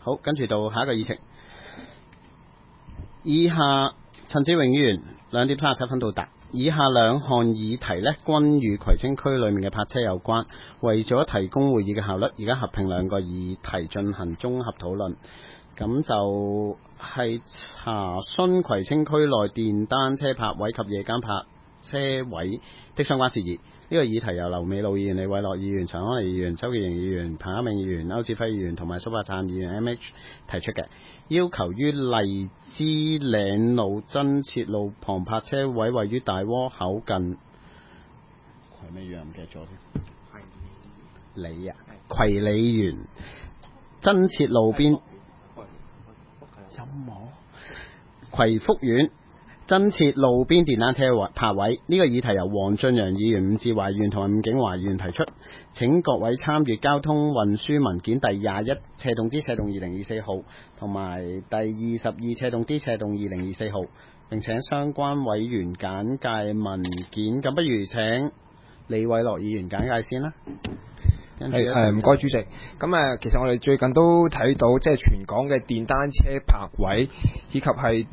好，跟住到下一個議程。以下陳志榮議員2點37分到達。以下兩項議題呢，均與葵青區裏面嘅泊車有關。為咗提供會議嘅效率，而家合併兩個議題進行綜合討論。咁就係查詢葵青區內電單車泊位及夜間泊車位的相關事宜。呢個議題由劉美露議員、李偉樂議員、陳安妮議員、周潔瑩議員、彭克明議員、歐志輝議員同埋蘇柏燦議員 MH 提出嘅，要求於荔枝嶺路增設路旁泊車位，位於大窩口近葵咩園唔記得咗添。你啊，葵里園增設路邊葵福苑增設路邊電單車泊位。呢個議題由黃俊陽議員、伍志華議員同埋伍景華議員提出，請各位參閱交通運輸文件第21/D/2024號同埋第22/D/2024號，並請相關委員簡介文件。咁不如請李偉樂議員簡介先啦。 係唔該主席。咁其實我哋最近都睇到，即係全港嘅電單車泊位以及係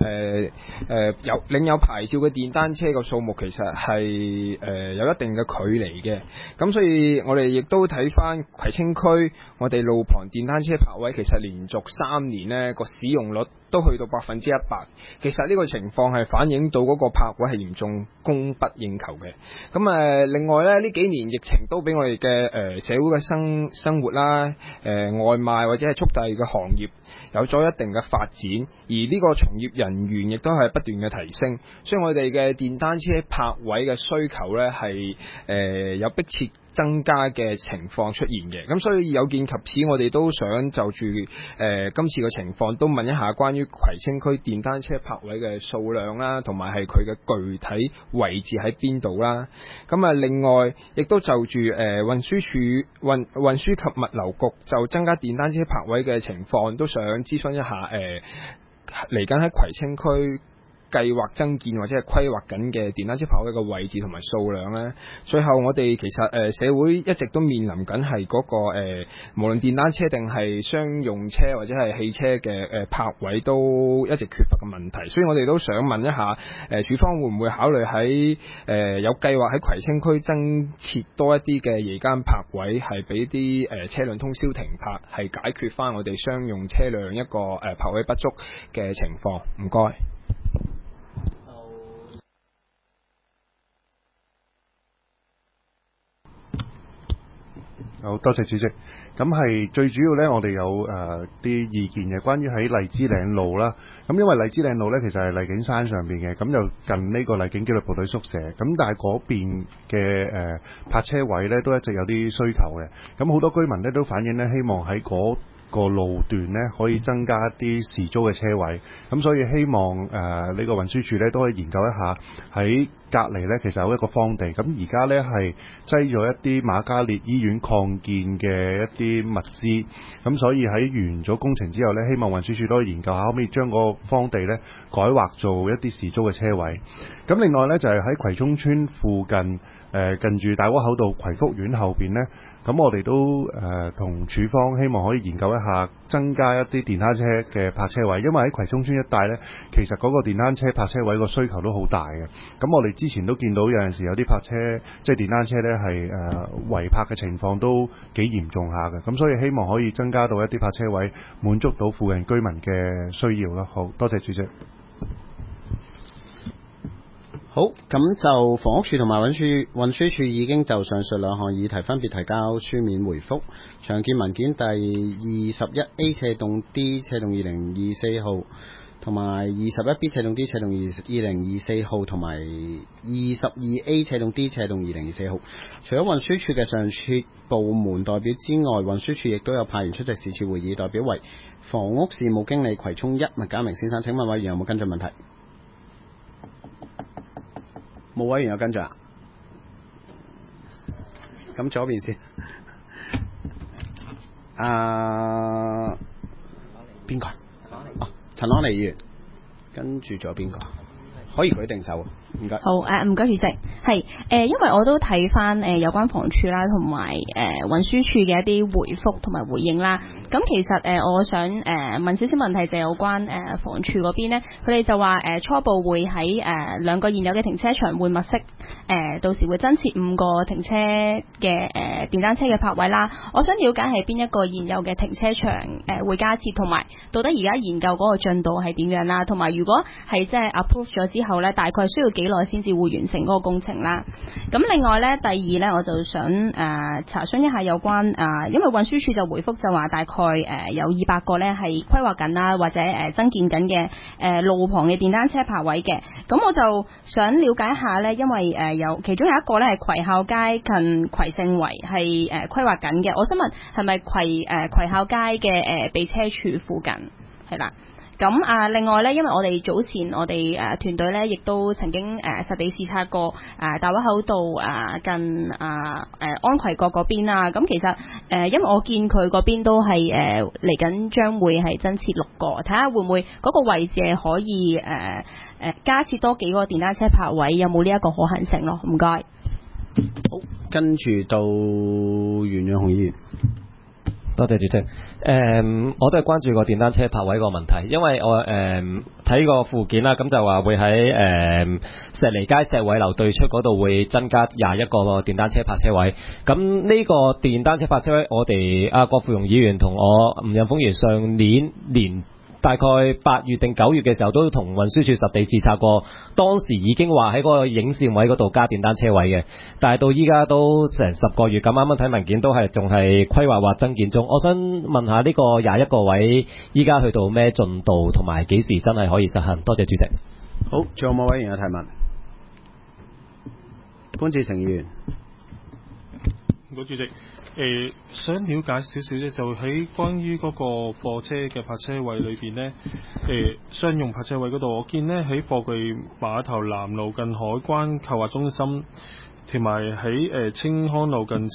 領有牌照嘅電單車嘅數目，其實係有一定嘅距離嘅。咁所以我哋亦都睇翻葵青區，我哋路旁電單車泊位其實連續3年呢個使用率都去到100%。其實呢個情況係反映到嗰個泊位係嚴重供不應求嘅。咁另外呢幾年疫情都俾我哋嘅社會嘅生活啦，外賣或者係速遞嘅行業有咗一定嘅發展，而呢個從業人員亦都係不斷嘅提升，所以我哋嘅電單車泊位嘅需求呢係有迫切增加嘅情況出現嘅。咁所以有見及此，我哋都想就住今次嘅情況都問一下關於葵青區電單車泊位嘅數量啦，同埋係佢嘅具體位置喺邊度啦。咁另外亦都就住運輸及物流局就增加電單車泊位嘅情況，都想諮詢一下嚟緊喺葵青區計劃增建或者係規劃緊嘅電單車泊位嘅位置同埋數量呢。最後我哋其實社會一直都面臨緊係嗰個無論電單車定係商用車或者係汽車嘅泊位都一直缺乏嘅問題，所以我哋都想問一下署方會唔會考慮喺有計劃喺葵青區增設多一啲嘅夜間泊位，係俾啲車輛通宵停泊，係解決翻我哋商用車輛一個泊位不足嘅情況。唔該。 好多謝主席。咁係最主要呢，我哋有啲意見嘅，關於喺荔枝嶺路啦。咁因為荔枝嶺路呢，其實係荔景山上邊嘅，咁就近呢個荔景紀律部隊宿舍。咁但係嗰邊嘅泊車位呢，都一直有啲需求嘅。咁好多居民呢都反映呢，希望喺嗰個路段呢可以增加一啲時租嘅車位。咁所以希望呢個運輸署呢都可以研究一下喺隔離呢，其實有一個荒地，咁而家呢係擠咗一啲瑪嘉烈醫院擴建嘅一啲物資，咁所以喺完咗工程之後呢，希望運輸署都可以研究下可唔可以將個荒地呢改劃做一啲時租嘅車位。咁另外呢，就係喺葵涌村附近近住大窩口道葵福苑後邊呢，咁我哋都同署方希望可以研究一下增加一啲電單車嘅泊車位，因為喺葵涌村一帶呢，其實嗰個電單車泊車位個需求都好大嘅。咁我哋之前都見到有陣時有啲泊車即係電單車呢係違泊嘅情況都幾嚴重下嘅，咁所以希望可以增加到一啲泊車位，滿足到附近居民嘅需要啦。好多謝主席。 好，咁就房屋署同埋運輸署已經就上述兩項議題分別提交書面回覆。常見文件第 21A/D/2024 號同埋 21B/D/2024 號同埋 22A/D/2024 號。除咗運輸署嘅上述部門代表之外，運輸署亦都有派員出席是次會議，代表為房屋事務經理葵涌1麥家明先生。請問委員有冇跟進問題？冇委員有跟進啊？咁左邊先。邊個？哦，陳安妮議員。跟住仲有邊個？可以舉定手。唔該。 好，唔該主席。係因為我都睇翻有關房署啦，同埋運輸署嘅一啲回覆同埋回應啦。 咁其實我想問少少問題，就有關房署嗰邊呢，佢哋就話初步會喺兩個現有嘅停車場會物色到時會增設5個停車嘅電單車嘅泊位啦。我想了解係邊一個現有嘅停車場會加設，同埋到底而家研究嗰個進度係點樣啦？同埋如果係即係 approve 咗之後呢，大概需要幾耐先至會完成嗰個工程啦？咁另外呢，第二呢，我就想查詢一下有關因為運輸署就回覆就話大概有200個呢係規劃緊啦，或者增建緊嘅路旁嘅電單車泊位嘅。咁我就想了解一下呢，因為其中有一個呢係葵孝街近葵盛圍係規劃緊嘅，我想問係咪葵孝街嘅避車處附近係啦？咁另外呢，因為我哋早前我哋團隊呢亦都曾經實地視察過大窩口道近安葵角嗰邊啦。咁其實因為我見佢嗰邊都係嚟緊將會係增設6個，睇下會唔會嗰個位置係可以加設多幾個電單車泊位，有冇呢一個可行性咯？唔該。 好，跟住到袁潤雄議員。 多謝主席。我都係關注個電單車泊位個問題，因為我睇個附件啦，咁就話會喺石梨街石偉樓對出嗰度會增加21個電單車泊車位。咁呢個電單車泊車位，我哋郭富榮議員同我吳潤峰議員上年大概8月定9月嘅時候都同運輸署實地視察過，當時已經話喺嗰個影線位嗰度加電單車位嘅，但係到依家都成10個月咁，啱啱睇文件都係仲係規劃或增建中。我想問下呢個21個位依家去到咩進度，同埋幾時真係可以實行？多謝主席。 好，仲有冇委員有提問？潘志成議員。 唔該主席。想了解少少啫，就喺關於嗰個貨車嘅泊車位裏邊呢，商用泊車位嗰度，我見呢喺貨櫃碼頭南路近海關購物中心，同埋喺青康路近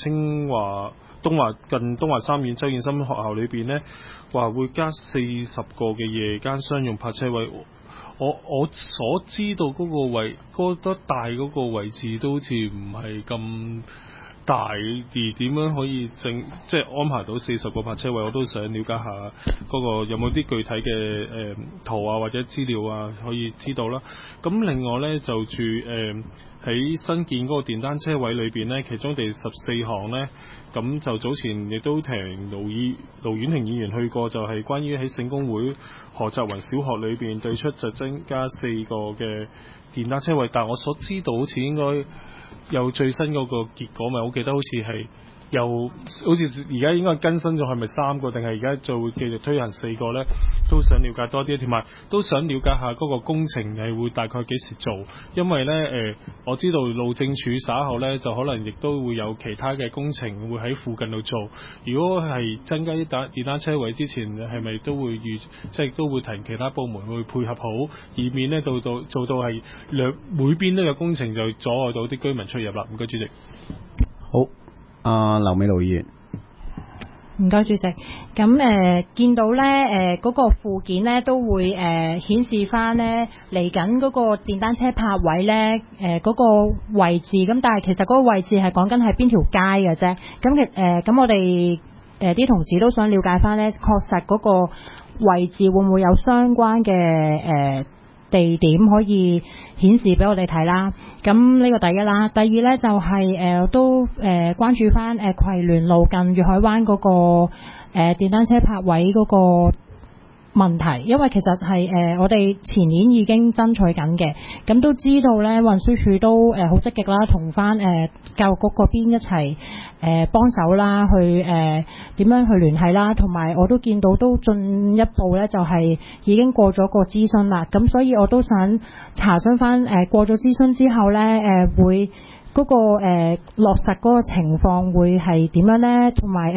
東華三院周燕心學校裏邊呢，話會加40個嘅夜間商用泊車位。我所知道嗰個位覺得大嗰個位置都好似唔係咁大，而點樣可以即係安排到40個泊車位？我都想了解下嗰個有冇啲具體嘅圖啊或者資料啊可以知道啦。咁另外呢，就住喺新建嗰個電單車位裏邊呢，其中第14項呢，咁就早前亦都聽盧婉婷議員去過，就係關於喺聖公會何澤雲小學裏邊對出就增加4個嘅電單車位，但我所知道好似應該有最新嗰個結果咪，我記得好似係好似而家應該更新咗，係咪3個定係而家就會繼續推行4個呢？都想了解多啲，同埋都想了解下嗰個工程係會大概幾時做，因為呢，我知道路政署稍後呢，就可能亦都會有其他嘅工程會喺附近度做。如果係增加啲電單車位之前，係咪都會即係都會提其他部門會配合好，以免呢做到係每邊都有工程就阻礙到啲居民出入啦。唔該主席。 好。劉美勞議員。 唔該主席，咁見到咧嗰個附件咧都會顯示翻咧嚟緊嗰個電單車泊位咧嗰個位置，咁但係其實嗰個位置係講緊係邊條街嘅啫。咁我哋啲同事都想了解翻咧，確實嗰個位置會唔會有相關嘅地點可以顯示俾我哋睇啦。咁呢個第一啦，第二呢就係都關注翻葵聯路近粵海灣嗰個電單車泊位嗰個問題，因為其實係我哋前年已經爭取緊嘅，咁都知道呢運輸署都好積極啦，同翻教育局嗰邊一齊幫手啦，去點樣去聯繫啦，同埋我都見到都進一步呢，就係已經過咗個諮詢啦，咁所以我都想查詢翻過咗諮詢之後呢，會嗰個落實嗰個情況會係點樣呢？同埋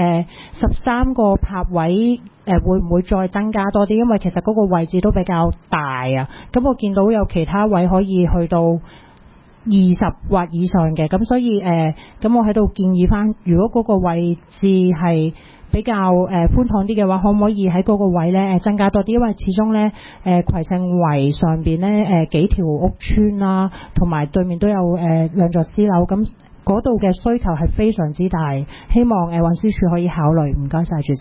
13個泊位會唔會再增加多啲？因為其實嗰個位置都比較大啊。咁我見到有其他位可以去到20或以上嘅，咁所以咁我喺度建議翻，如果嗰個位置係比較寬敞啲嘅話，可唔可以喺嗰個位呢增加多啲？因為始終呢葵盛圍上邊呢幾條屋邨啦，同埋對面都有2座私樓，咁嗰度嘅需求係非常之大，希望運輸署可以考慮。唔該晒主席。 好，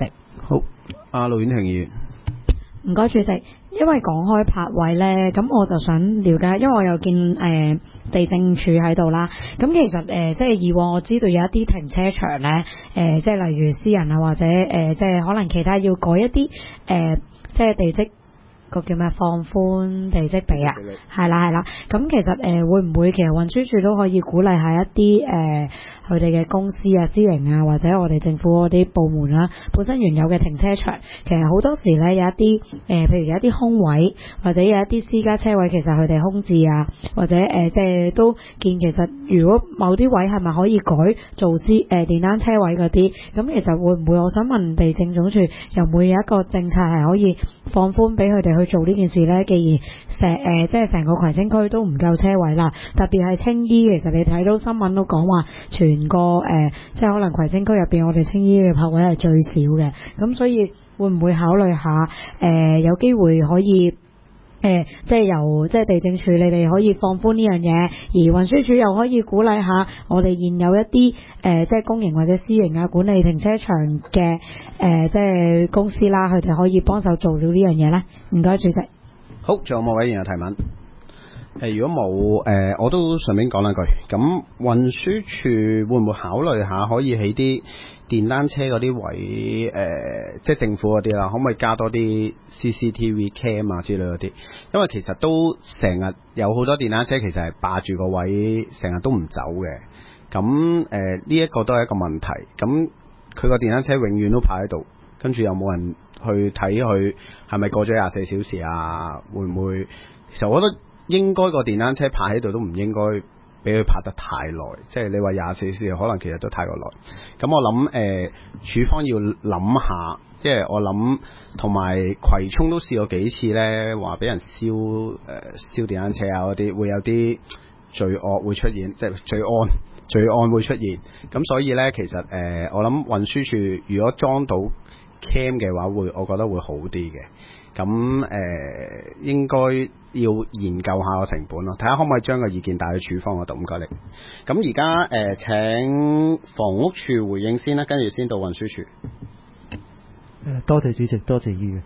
好，阿盧婉婷議員。 唔該主席，因為講開泊位呢，咁我就想了解，因為我有見地政處喺度啦。咁其實即係以往我知道有一啲停車場呢，即係例如私人啊，或者即係可能其他要改一啲即係地積。個叫咩放寬地積比啊，係啦，咁其實會唔會其實運輸署都可以鼓勵下一啲佢哋嘅公司啊、私營啊，或者我哋政府嗰啲部門啦，本身原有嘅停車場，其實好多時咧有一啲譬如有一啲空位，或者有一啲私家車位，其實佢哋空置啊，或者即係都見其實如果某啲位係咪可以改做電單車位嗰啲，咁其實會唔會我想問地政總署有冇有一個政策係可以放寬俾佢哋去做呢件事呢？既然即係成個葵青區都唔夠車位啦，特別係青衣，其實你睇到新聞都講話全個即係可能葵青區入邊，我哋青衣嘅泊位係最少嘅，咁所以會唔會考慮下有機會可以即係由即係地政處你哋可以放寬呢樣嘢，而運輸署又可以鼓勵下我哋現有一啲即係公營或者私營啊管理停車場嘅即係公司啦，佢哋可以幫手做到呢樣嘢呢？唔該主席。 好，仲有冇委員有提問？如果冇我都順便講兩句。咁運輸署會唔會考慮下可以起啲電單車嗰啲位即係政府嗰啲啦，可唔可以加多啲 CCTV cam 啊之類嗰啲？因為其實都成日有好多電單車其實係霸住個位，成日都唔走嘅。咁呢一個都係一個問題。咁佢個電單車永遠都泊喺度，跟住又冇人去睇佢係咪過咗24小時啊？會唔會？其實我覺得應該個電單車泊喺度都唔應該俾佢泊得太耐，即係你話24小時可能其實都太過耐。咁我諗署方要諗下，即係我諗同埋葵涌都試過幾次呢，話俾人燒電單車啊嗰啲，會有啲罪惡會出現，即係罪案會出現。咁所以呢，其實我諗運輸署如果裝到 cam 嘅話，我覺得會好啲嘅。咁應該要研究下個成本咯，睇下可唔可以將個意見帶去署方嗰度。唔該你。咁而家請房屋署回應先啦，跟住先到運輸署。 多謝主席，多謝議員。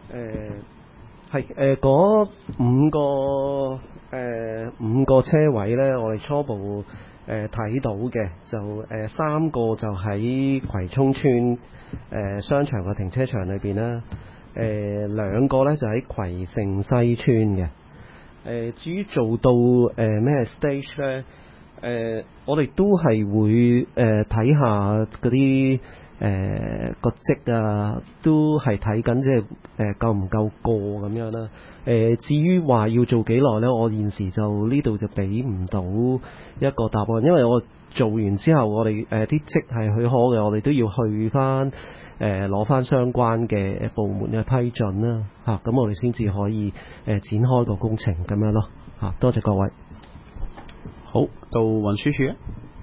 嗰五個車位呢，我哋初步睇到嘅就3個就喺葵涌村商場嘅停車場裏邊啦。2個呢就喺葵盛西村嘅。至於做到咩 stage 呢？我哋都係會睇下嗰啲個積啊，都係睇緊即係夠唔夠過咁樣啦。至於話要做幾耐呢？我現時就呢度就俾唔到一個答案，因為我做完之後，我哋啲積係許可嘅，我哋都要去翻攞翻相關嘅部門嘅批准啦，咁我哋先至可以展開個工程咁樣咯，多謝各位。 好，到運輸署。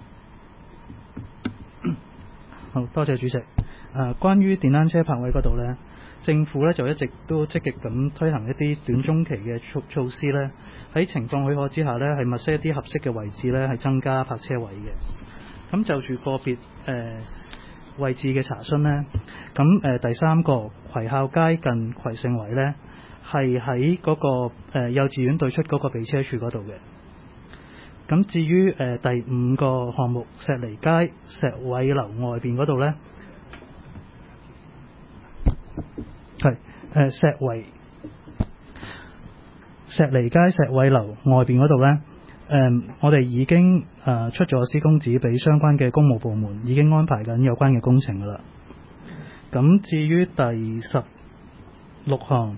好，多謝主席。關於電單車泊位嗰度呢，政府呢就一直都積極咁推行一啲短中期嘅措施呢，喺情況許可之下呢，係物色一啲合適嘅位置呢，係增加泊車位嘅。咁就住個別位置嘅查詢呢，咁第3個葵孝街近葵盛圍呢，係喺嗰個幼稚園對出嗰個避車處嗰度嘅。咁至於第5個項目石梨街石偉樓外邊嗰度呢，係石梨街石偉樓外邊嗰度呢，我哋已經出咗施工紙俾相關嘅公務部門，已經安排緊有關嘅工程噶啦。咁至於第16項，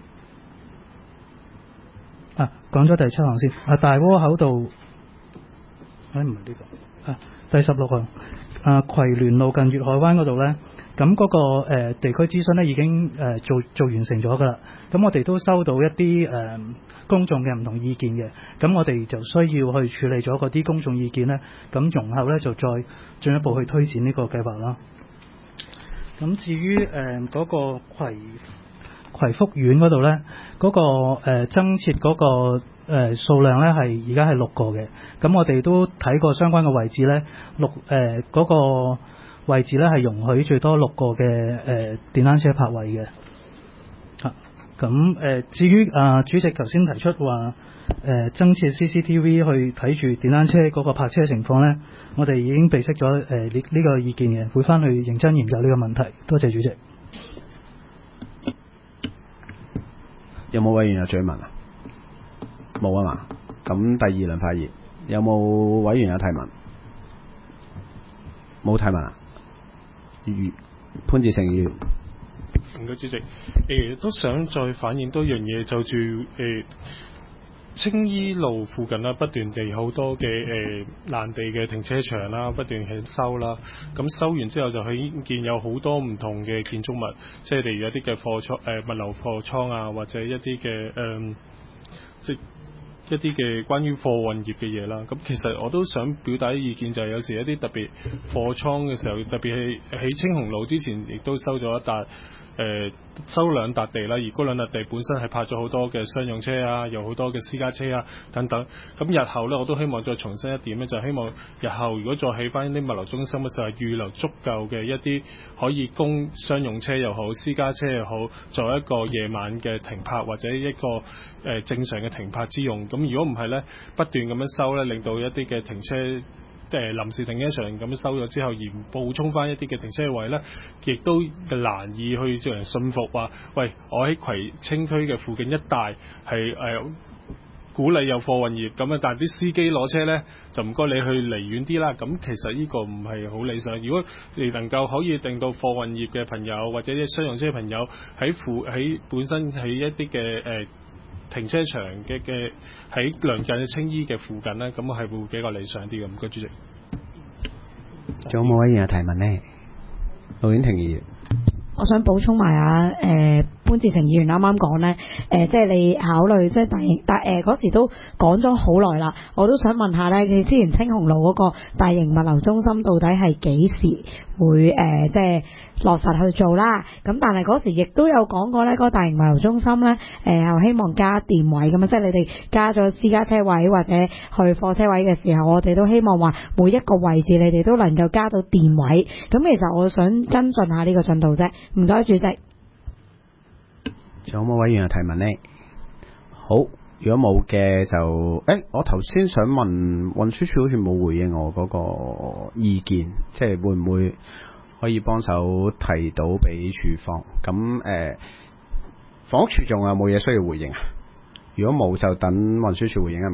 講咗第7項先。大窩口道，唔係呢個。第16項，葵聯路近粵海灣嗰度呢，咁嗰個地區諮詢呢已經做完成咗噶啦。咁我哋都收到一啲公眾嘅唔同意見嘅，咁我哋就需要去處理咗嗰啲公眾意見呢，咁容後呢就再進一步去推展呢個計劃啦。咁至於嗰個葵福苑嗰度呢，嗰個增設嗰個數量呢係而家係6個嘅，咁我哋都睇過相關嘅位置呢，嗰個位置咧係容許最多6個嘅電單車泊位嘅。咁至於主席頭先提出話增設 CCTV 去睇住電單車嗰個泊車情況咧，我哋已經備悉咗呢個意見嘅，會翻去認真研究呢個問題。多謝主席。 有冇委員有追問啊？冇啊嘛。咁第二輪發言，有冇委員有提問？冇提問啊？潘志成議員。 唔該主席，都想再反映多樣嘢，就住青衣路附近啦，不斷地好多嘅爛地嘅停車場啦，不斷係收啦。咁收完之後就係見有好多唔同嘅建築物，即係例如一啲嘅貨倉、物流貨倉啊，或者一啲嘅即一啲嘅關於貨運業嘅嘢啦。咁其實我都想表達啲意見，就係有時一啲特別貨倉嘅時候，特別係喺青紅路之前，亦都收咗一笪。收2笪地啦，而嗰2笪地本身係泊咗好多嘅商用車啊，有好多嘅私家車啊等等。咁日後呢，我都希望再重申一點呢，就係希望日後如果再起翻啲物流中心嘅時候，預留足夠嘅一啲可以供商用車又好、私家車又好，作為一個夜晚嘅停泊或者一個正常嘅停泊之用。咁如果唔係呢，不斷咁樣收呢，令到一啲嘅停車臨時停車場咁收咗之後，而補充翻一啲嘅停車位呢，亦都難以去讓人信服話，喂，我喺葵青區嘅附近一帶係鼓勵有貨運業咁啊，但係啲司機攞車呢，就唔該你去離遠啲啦。咁其實呢個唔係好理想。如果你能夠可以令到貨運業嘅朋友或者啲商用車嘅朋友喺本身喺一啲嘅停車場嘅喺鄰近嘅青衣嘅附近呢，咁係會比較理想啲嘅。唔該主席。 仲有冇委員有提問呢？陸婉婷議員。 我想補充埋潘志成議員啱啱講咧，即係你考慮即係嗰時都講咗好耐啦。我都想問下咧，你之前青紅路嗰個大型物流中心到底係幾時會即係落實去做啦？咁但係嗰時亦都有講過咧，嗰個大型物流中心咧又希望加電位咁啊，即係你哋加咗私家車位或者去貨車位嘅時候，我哋都希望話每一個位置你哋都能夠加到電位。咁其實我想跟進下呢個進度啫。唔該，主席。 仲有冇委員有提問呢？好，如果冇嘅就，我頭先想問運輸署好似冇回應我嗰個意見，即係會唔會可以幫手提到俾署方？咁房屋署仲有冇嘢需要回應啊？如果冇就等運輸署回應啊，唔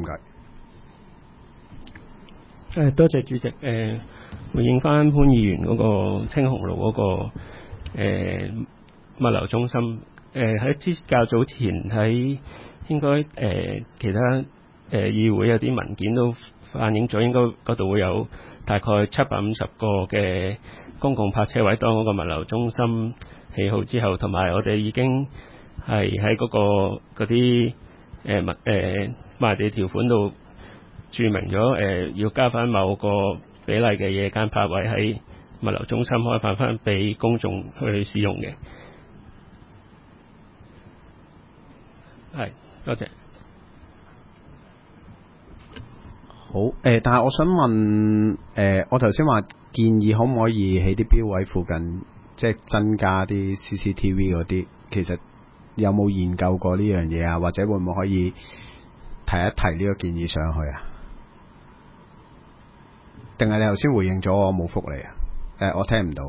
該。 多謝主席。回應翻潘議員嗰個青紅路嗰個物流中心。喺較早前喺應該其他議會有啲文件都反映咗，應該嗰度會有大概750個嘅公共泊車位，當嗰個物流中心起好之後，同埋我哋已經係喺嗰啲賣地條款度註明咗要加翻某個比例嘅夜間泊位喺物流中心開放翻俾公眾去使用嘅。係，多謝。 好，但係我想問，我頭先話建議可唔可以喺啲標位附近，即係增加啲 CCTV 嗰啲，其實有冇研究過呢樣嘢啊？或者會唔會可以提一提呢個建議上去啊？定係你頭先回應咗我冇覆你啊？我聽唔到。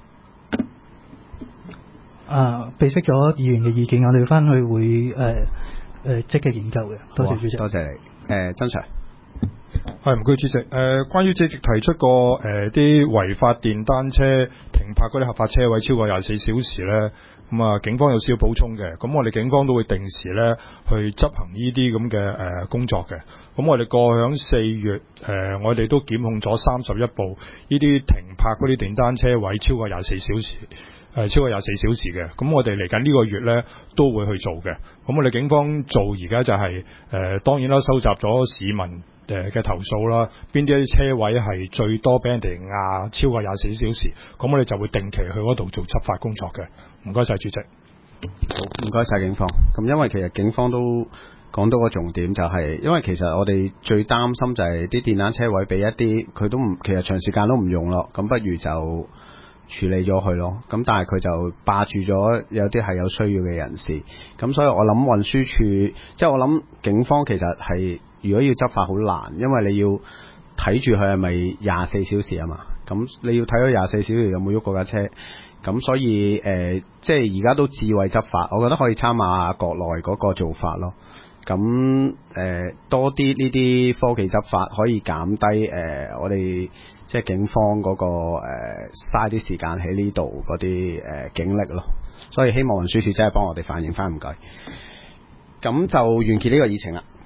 備悉咗議員嘅意見，我哋翻去會積極研究嘅。多謝主席。 多謝你。曾 Sir。 係，唔該主席。關於主席提出過啲違法電單車停泊嗰啲合法車位超過24小時咧，咁啊警方有少少補充嘅。咁我哋警方都會定時咧去執行呢啲咁嘅工作嘅。咁我哋過去響4月我哋都檢控咗31部呢啲停泊嗰啲電單車位超過24小時。超過24小時嘅，咁我哋嚟緊呢個月呢都會去做嘅。咁我哋警方做而家就係當然啦，收集咗市民嘅投訴啦，邊啲車位係最多俾人哋壓超過24小時，咁我哋就會定期去嗰度做執法工作嘅。唔該晒主席。 好，唔該晒警方。咁因為其實警方都講到個重點就係，因為其實我哋最擔心就係啲電單車位俾一啲佢都唔，其實長時間都唔用咯，咁不如就處理咗佢咯。咁但係佢就霸住咗有啲係有需要嘅人士，咁所以我諗運輸署，即係我諗警方其實係如果要執法好難，因為你要睇住佢係咪24小時啊嘛，咁你要睇咗24小時有冇喐過架車，咁所以即係而家都智慧執法，我覺得可以參考下國內嗰個做法咯。咁多啲呢啲科技執法可以減低我哋即係警方嗰個嘥啲時間喺呢度嗰啲警力咯。所以希望運輸署真係幫我哋反映翻，唔該。咁就完結呢個議程啦。